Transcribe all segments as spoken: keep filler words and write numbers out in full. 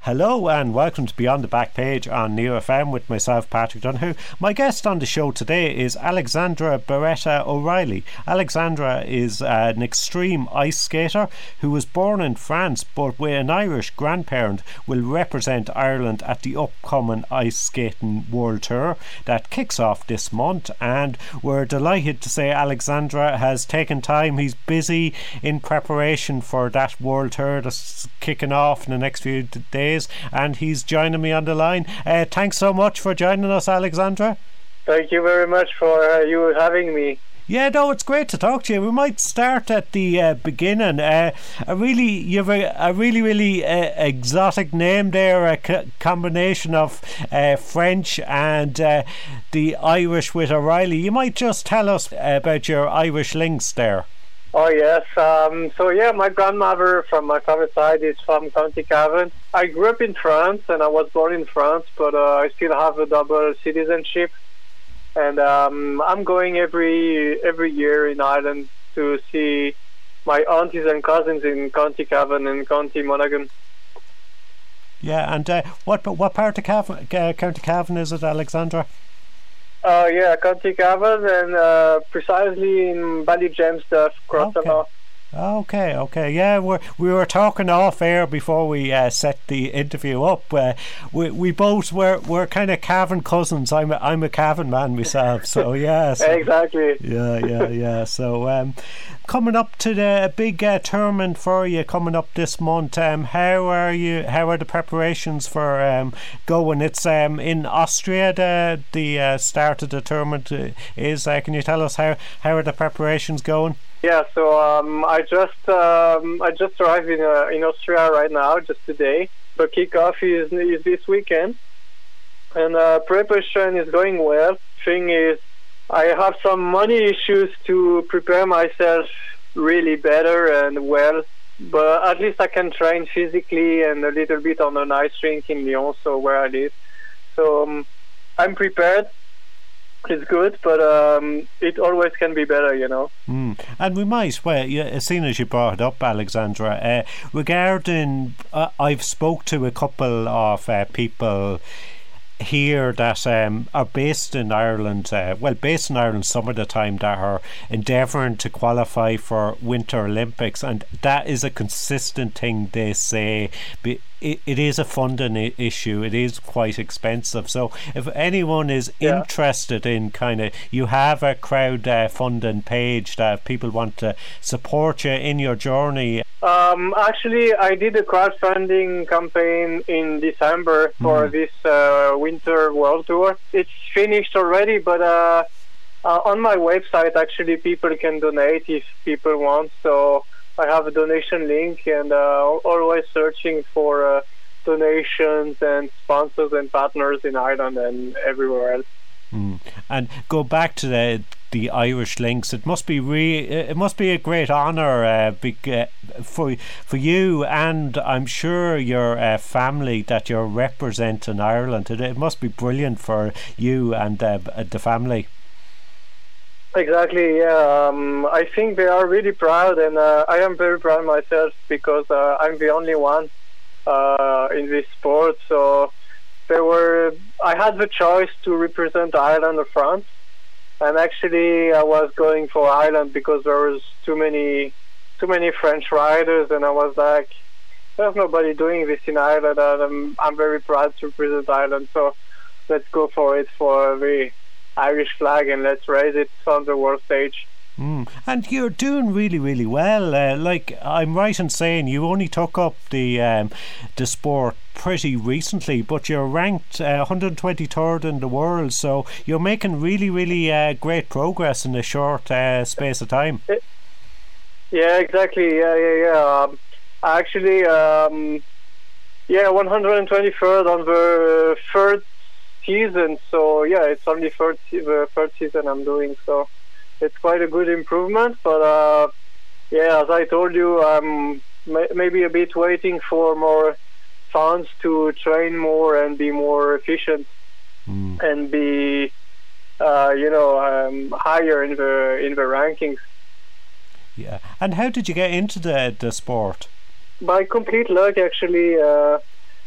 Hello and welcome to Beyond the Back Page on Neo F M with myself, Patrick Donoghue. My guest on the show today is Alexandra Beretta O'Reilly. Alexandra is uh, an extreme ice skater who was born in France but with an Irish grandparent will represent Ireland at the upcoming Ice Skating World Tour that kicks off this month, and we're delighted to say Alexandra has taken time. He's busy in preparation for that World Tour that's kicking off in the next few days, and he's joining me on the line. Uh, thanks so much for joining us, Alexandra. Thank you very much for uh, you having me. Yeah, no, it's great to talk to you. We might start at the uh, beginning. Uh, a really, you have a, a really, really uh, exotic name there, a co- combination of uh, French and uh, the Irish with O'Reilly. You might just tell us about your Irish links there. Oh yes, um, so yeah, my grandmother from my father's side is from County Cavan. I grew up in France and I was born in France, but uh, I still have a double citizenship. And um, I'm going every every year in Ireland to see my aunties and cousins in County Cavan and County Monaghan. Yeah, and uh, what what part of Cavan, uh, County Cavan is it, Alexandra? Uh, yeah, County Cavan, and uh, precisely in Ballygem, Crossana. Okay, okay, yeah, we we were talking off air before we uh, set the interview up. Uh, we we both were were kind of Cavan cousins. I'm a, I'm a Cavan man myself, so yeah. So, exactly. Yeah, yeah, yeah. So um, coming up to the big uh, tournament for you coming up this month. Um, how are you? How are the preparations for um going? It's um in Austria. The the uh, start of the tournament is. Uh, can you tell us how how are the preparations going? Yeah, so um, I just um, I just arrived in uh, in Austria right now, just today. The kickoff is is this weekend, and uh, preparation is going well. Thing is, I have some money issues to prepare myself really better and well, but at least I can train physically and a little bit on an ice rink in Lyon, so where I live. So um, I'm prepared. It's good, but um, it always can be better, you know. Mm. And we might, well, yeah, as soon as you brought it up, Alexandra, uh, regarding, uh, I've spoke to a couple of uh, people here that um, are based in Ireland, uh, well, based in Ireland some of the time, that are endeavouring to qualify for Winter Olympics, and that is a consistent thing they say. Be, It, it is a funding I- issue. It is quite expensive. So if anyone is yeah. interested in kind of, you have a crowd uh, funding page that people want to support you in your journey. Um, actually, I did a crowdfunding campaign in December for mm. this uh, Winter World Tour. It's finished already, but uh, uh, on my website, actually, people can donate if people want. So I have a donation link, and uh, always searching for uh, donations and sponsors and partners in Ireland and everywhere else. Mm. And go back to the the Irish links. It must be re- It must be a great honour uh, big, uh, for for you, and I'm sure your uh, family that you're representing Ireland. It, it must be brilliant for you and uh, the family. Exactly, yeah. Um, I think they are really proud, and uh, I am very proud myself because uh, I'm the only one uh, in this sport. So there were, I had the choice to represent Ireland or France, and actually I was going for Ireland because there was too many, too many French riders, and I was like, there's nobody doing this in Ireland, and I'm, I'm very proud to represent Ireland. So let's go for it for the Irish flag, and let's raise it on the world stage. Mm. And you're doing really, really well. Uh, like, I'm right in saying you only took up the um, the sport pretty recently, but you're ranked uh, one hundred twenty-third in the world, so you're making really, really uh, great progress in a short uh, space of time. Yeah, exactly. Yeah, yeah, yeah. Um, actually, um, yeah, one hundred twenty-third on the third season, so yeah, it's only third the third season I'm doing, so it's quite a good improvement. But uh, yeah, as I told you, I'm may- maybe a bit waiting for more funds to train more and be more efficient mm. and be uh, you know um, higher in the in the rankings. Yeah. And how did you get into the the sport? By complete luck, actually. Uh,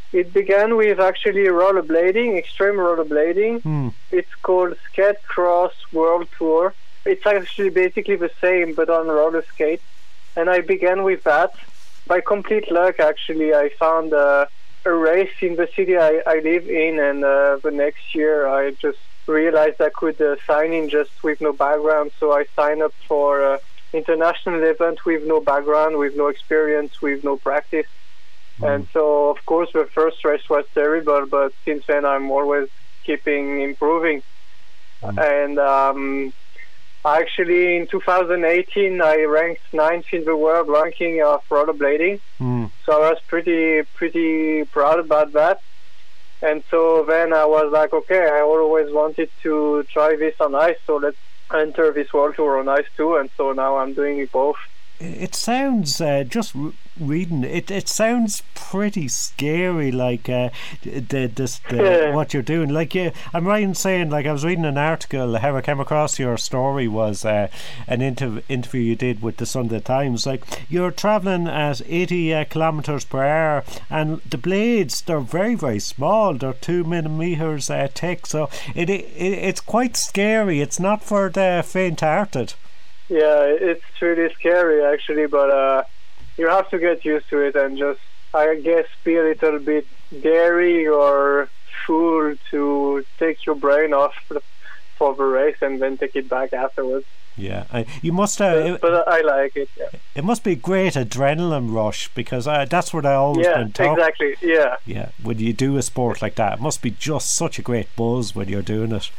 It began with actually rollerblading, extreme rollerblading. Hmm. It's called Skate Cross World Tour. It's actually basically the same, but on roller skate. And I began with that. By complete luck, actually, I found uh, a race in the city I, I live in, and uh, the next year I just realized I could uh, sign in just with no background. So I signed up for an international event with no background, with no experience, with no practice. Mm. And so, of course, the first race was terrible, but since then I'm always keeping improving. Mm. And um, actually, in two thousand eighteen, I ranked ninth in the world ranking of rollerblading. Mm. So I was pretty, pretty proud about that. And so then I was like, okay, I always wanted to try this on ice, so let's enter this world tour on ice too. And so now I'm doing it both. It sounds, uh, just re- reading it, it sounds pretty scary, like uh, the, this, the, yeah. what you're doing. Like, uh, I'm right in saying, like, I was reading an article, how I came across your story was uh, an inter- interview you did with the Sunday Times. Like, you're travelling at eighty uh, kilometres per hour, and the blades, they're very, very small. They're two millimetres uh, thick, so it, it it's quite scary. It's not for the faint-hearted. Yeah, it's really scary actually, but uh, you have to get used to it and just, I guess, be a little bit daring or fool to take your brain off for the race and then take it back afterwards. Yeah, I, you must. Uh, but, but I like it. Yeah. It must be a great adrenaline rush, because uh, that's what I always yeah, been taught. exactly. Yeah, yeah. When you do a sport like that, it must be just such a great buzz when you're doing it.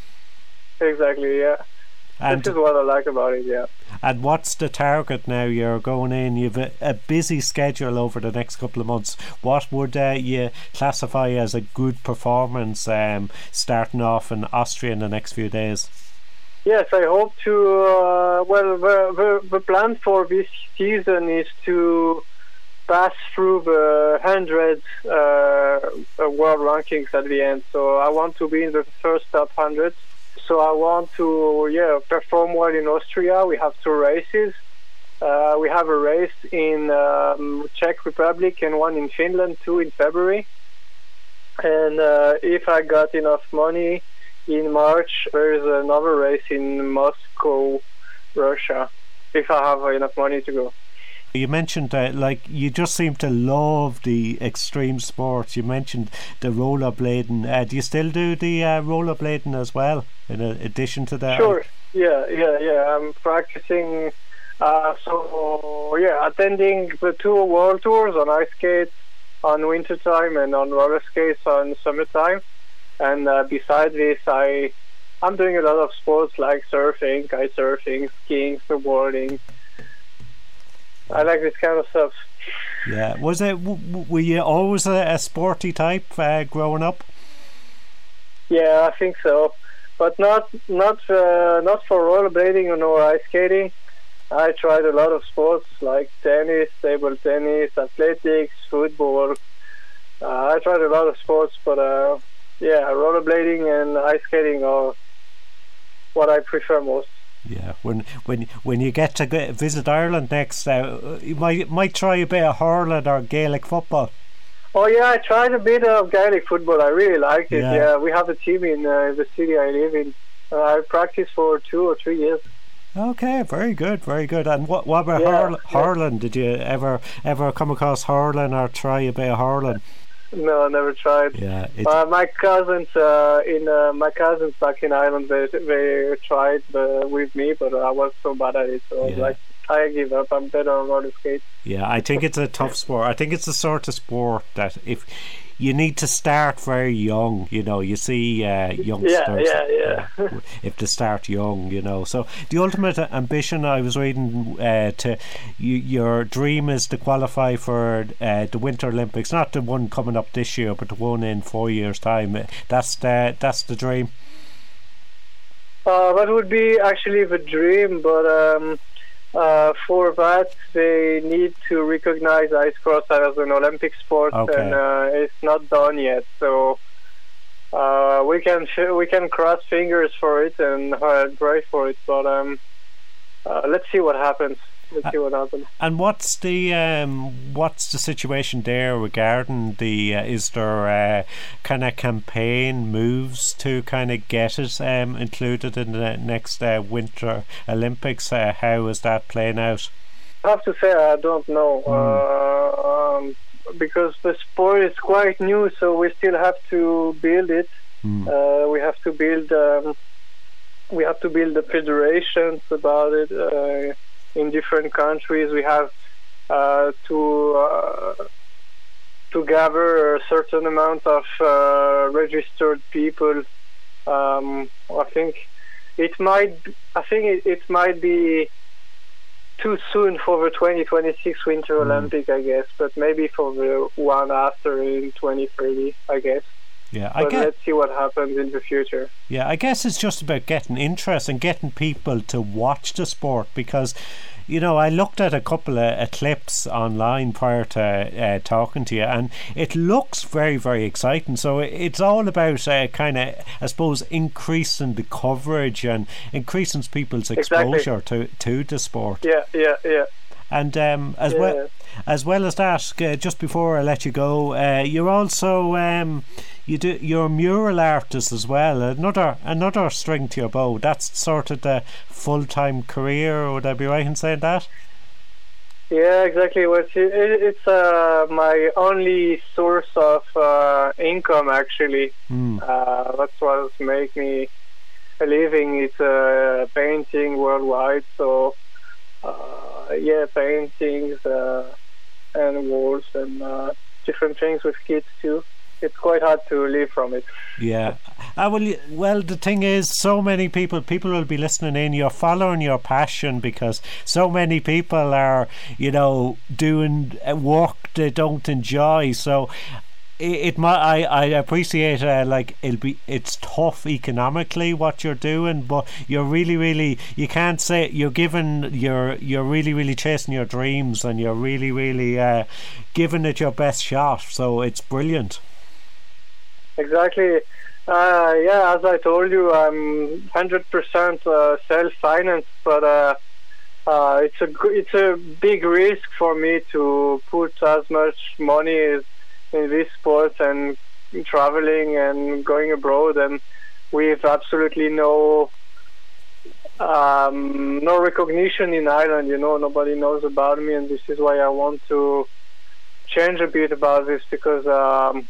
Exactly. Yeah. And this is what I like about it, yeah. And what's the target now? You're going in, you've a, a busy schedule over the next couple of months. What would uh, you classify as a good performance um, starting off in Austria in the next few days? Yes, I hope to, uh, well, the, the, the plan for this season is to pass through the one hundred uh, world rankings at the end. So I want to be in the first top one hundred. So I want to, yeah, perform well in Austria. We have two races. Uh, we have a race in um, Czech Republic and one in Finland too in February. And uh, if I got enough money, in March there is another race in Moscow, Russia, if I have enough money to go. You mentioned uh, like you just seem to love the extreme sports. You mentioned the rollerblading. Uh, do you still do the uh, rollerblading as well, in addition to that? Sure. Yeah, yeah, yeah. I'm practicing. Uh, so yeah, attending the two world tours on ice skates on winter time and on roller skates on summertime. And uh, besides this, I I'm doing a lot of sports like surfing, kite surfing, skiing, snowboarding. I like this kind of stuff. Yeah, was it? W- were you always a, a sporty type uh, growing up? Yeah, I think so, but not not uh, not for rollerblading or ice skating. I tried a lot of sports like tennis, table tennis, athletics, football. Uh, I tried a lot of sports, but uh, yeah, rollerblading and ice skating are what I prefer most. Yeah, when when when you get to go, visit Ireland next, uh, you might might try a bit of hurling or Gaelic football. Oh yeah, I tried a bit of Gaelic football. I really like it. Yeah, yeah we have a team in uh, the city I live in. Uh, I practiced for two or three years. Okay, very good, very good. And what what about yeah, hurl- yeah. hurling? Did you ever ever come across hurling or try a bit of hurling? No, I never tried. Yeah, uh, my cousins uh, in uh, my cousins back in Ireland, they they tried uh, with me, but I was so bad at it. So I was yeah. like, I give up. I'm better on roller skates. Yeah, I think it's a tough sport. I think it's the sort of sport that if you need to start very young, you know, you see uh, youngsters. Yeah, yeah, yeah. uh, if they start young, you know. So the ultimate ambition, I was reading, uh, to you, your dream is to qualify for uh, the Winter Olympics, not the one coming up this year, but the one in four years' time. That's the that's the dream. Uh, that would be actually the dream, but um, uh, for that they need to recognize ice cross as an Olympic sport, okay. and uh, it's not done yet. So uh, we can we can cross fingers for it and uh, pray for it, but um, uh, let's see what happens. Let's uh, see what happens. And what's the um, what's the situation there regarding the? Uh, is there uh, kind of campaign moves to kind of get it um, included in the next uh, Winter Olympics? Uh, how is that playing out? I have to say I don't know mm. uh, um, because the sport is quite new, so we still have to build it. Mm. Uh, we have to build. Um, we have to build the federations about it. Uh, In different countries, we have uh, to uh, to gather a certain amount of uh, registered people. Um, I think it might. I think it, it might be too soon for the twenty twenty-six Winter mm. Olympic, I guess, but maybe for the one after in twenty thirty, I guess. Yeah, I but guess, let's see what happens in the future. Yeah, I guess it's just about getting interest and getting people to watch the sport, because, you know, I looked at a couple of uh, clips online prior to uh, talking to you, and it looks very, very exciting. So it's all about uh, kind of, I suppose, increasing the coverage and increasing people's exposure exactly. to, to the sport. Yeah, yeah, yeah. And um, as yeah. well as well as that, uh, just before I let you go, uh, you're also um, you do you're a mural artist as well. Another another string to your bow. That's sort of the full time career. Would I be right in saying that? Yeah, exactly. Well, it, it's uh, my only source of uh, income, actually. Mm. Uh, that's what makes me a living. It's uh, painting worldwide. So. Uh, yeah, paintings uh, and walls and uh, different things with kids too. It's quite hard to live from it. Yeah. Uh, well, well, the thing is, so many people, people will be listening in. You're following your passion, because so many people are, you know, doing work they don't enjoy. So. It, it might. I, I appreciate uh, like it'll be. It's tough economically what you're doing, but you're really, really. You can't say you're giving. You're you're really, really chasing your dreams, and you're really, really uh, giving it your best shot. So it's brilliant. Exactly. Uh, yeah, as I told you, I'm one hundred percent uh, self-financed, but uh, uh, it's a it's a big risk for me to put as much money as in this sport and traveling and going abroad, and with absolutely no um, no recognition in Ireland. You know, nobody knows about me, and this is why I want to change a bit about this, because um,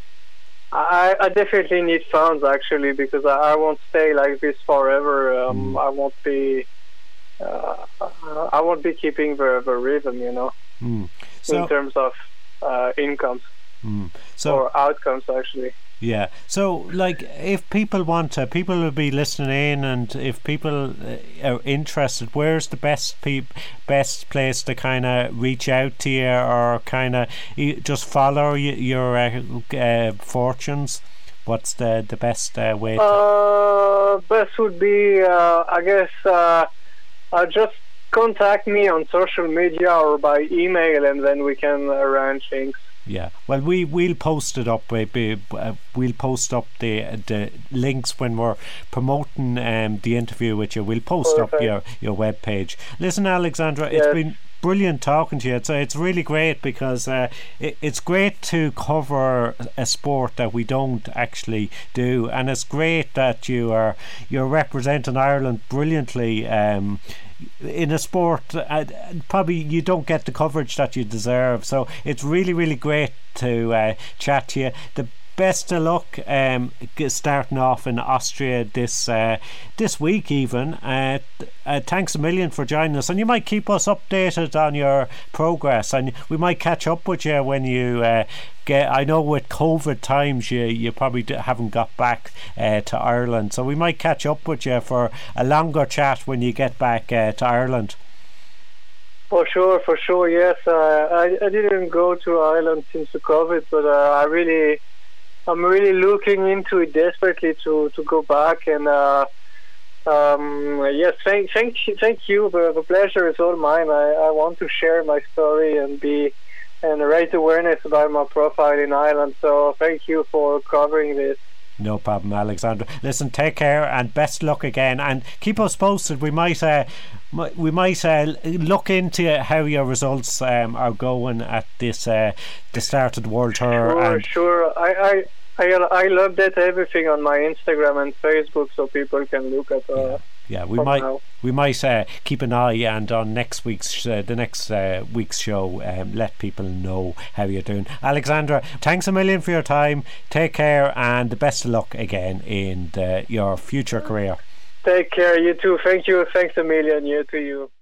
I, I definitely need funds, actually, because I, I won't stay like this forever. Um, mm. I won't be uh, I won't be keeping the, the rhythm, you know, mm. so, in terms of uh, incomes. Mm. So, or outcomes, actually. Yeah. So, like, if people want to, people will be listening in, and if people are interested, where's the best pe- best place to kind of reach out to you, or kind of just follow y- your uh, uh, fortunes? What's the the best uh, way? To uh, best would be, uh, I guess, uh, uh, just contact me on social media or by email, and then we can arrange things. Yeah, well, we we'll post it up. We'll post up the the links when we're promoting um, the interview with you. We'll post Perfect. up your your web page. Listen, Alexandra, yes. It's been brilliant talking to you. It's it's really great, because uh, it, it's great to cover a sport that we don't actually do, and it's great that you are you're representing Ireland brilliantly. Um, in a sport uh, probably you don't get the coverage that you deserve, so it's really, really great to uh, chat to you. The best of luck um, starting off in Austria this uh, this week even. Uh, uh, thanks a million for joining us, and you might keep us updated on your progress, and we might catch up with you when you uh, get, I know with COVID times you, you probably haven't got back uh, to Ireland, so we might catch up with you for a longer chat when you get back uh, to Ireland. For sure, for sure, yes. Uh, I, I didn't go to Ireland since the COVID, but uh, I really I'm really looking into it desperately to, to go back, and uh, um, yes, thank thank thank you. The, the pleasure is all mine. I, I want to share my story and be and raise awareness about my profile in Ireland. So thank you for covering this. No problem, Alexandra. Listen, take care and best luck again, and keep us posted. We might uh, we might uh, look into how your results um, are going at this uh, the start of the World Tour. Sure, and sure. I, I, I, I update everything on my Instagram and Facebook so people can look at. Uh, yeah. Yeah, we might now. we might uh, keep an eye, and on next week's uh, the next uh, week's show, um, let people know how you're doing. Alexandra, thanks a million for your time. Take care, and the best of luck again in the, your future career. Take care, you too. Thank you. Thanks a million. You to you.